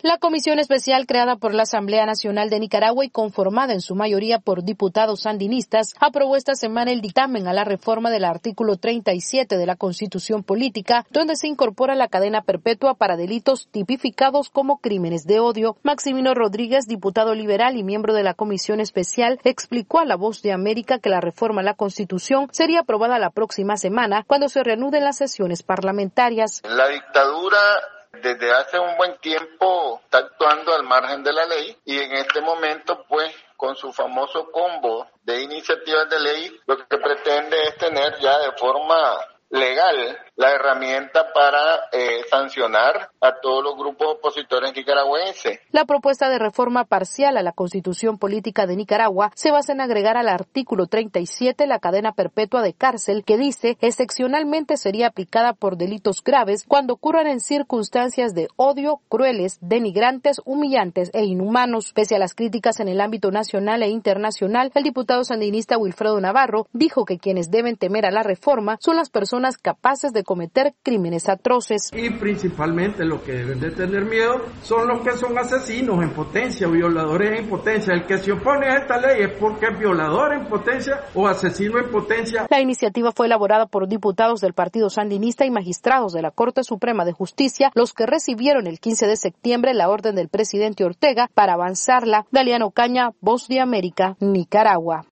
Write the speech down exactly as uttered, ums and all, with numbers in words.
La comisión especial creada por la Asamblea Nacional de Nicaragua y conformada en su mayoría por diputados sandinistas aprobó esta semana el dictamen a la reforma del artículo treinta y siete de la Constitución Política, donde se incorpora la cadena perpetua para delitos tipificados como crímenes de odio. Maximino Rodríguez, diputado liberal y miembro de la comisión especial, explicó a La Voz de América que la reforma a la Constitución sería aprobada la próxima semana cuando se reanuden las sesiones parlamentarias. La dictadura desde hace un buen tiempo está actuando al margen de la ley y en este momento, pues, con su famoso combo de iniciativas de ley, lo que pretende es tener ya de forma legal la herramienta para eh, sancionar a todos los grupos opositores nicaragüenses. La propuesta de reforma parcial a la Constitución Política de Nicaragua se basa en agregar al artículo treinta y siete la cadena perpetua de cárcel que dice excepcionalmente sería aplicada por delitos graves cuando ocurran en circunstancias de odio, crueles, denigrantes, humillantes e inhumanos. Pese a las críticas en el ámbito nacional e internacional, el diputado sandinista Wilfredo Navarro dijo que quienes deben temer a la reforma son las personas capaces de cometer crímenes atroces. Y principalmente lo que deben de tener miedo son los que son asesinos en potencia, violadores en potencia. El que se opone a esta ley es porque es violador en potencia o asesino en potencia. La iniciativa fue elaborada por diputados del Partido Sandinista y magistrados de la Corte Suprema de Justicia, los que recibieron el quince de septiembre la orden del presidente Ortega para avanzarla. Daliano Caña, Voz de América, Nicaragua.